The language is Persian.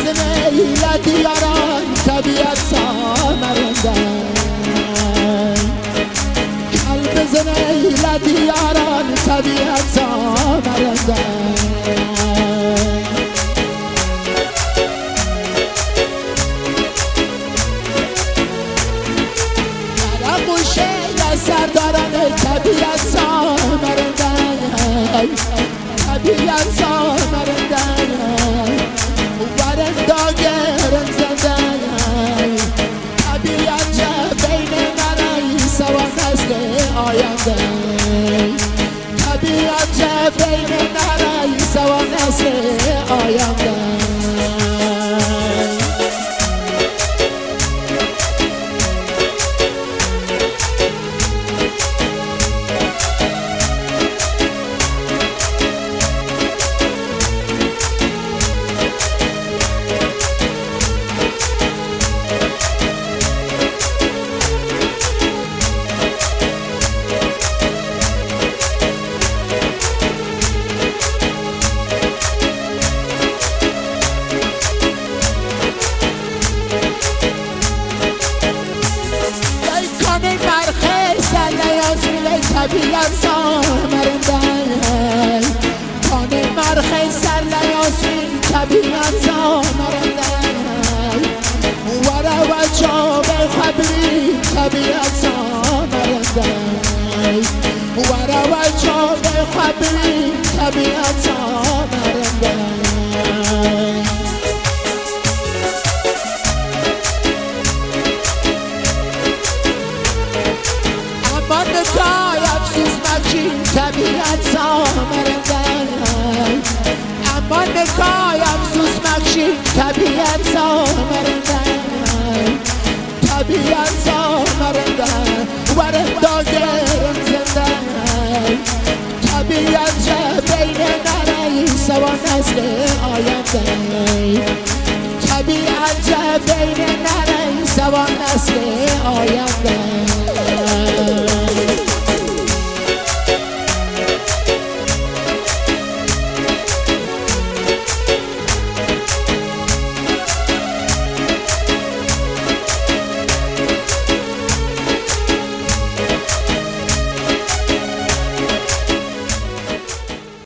نیلت یاران طبیعت سامرندن قلب نیلت یاران طبیعت سامرندن درقوشه یا سرداران طبیعت سامرندن طبیعت سامرندن ورندا گرم زندن طبیعت بین مرای سوا نسل آینده طبیعت بین مرای سوا نسل آینده طبیعت سامرندن کان مرخ سر لیاسین طبیعت سامرندن ورا و جاب خبری طبیعت سامرندن ورا و جاب خبری طبیعت سامرندن طبیعت سامرندن اما نکای افسوس مکشی طبیعت سامرندن طبیعت سامرندن ورندا گرم زندن طبیعت بین نرای سوا نسل آینده طبیعت بین نرای سوا نسل آینده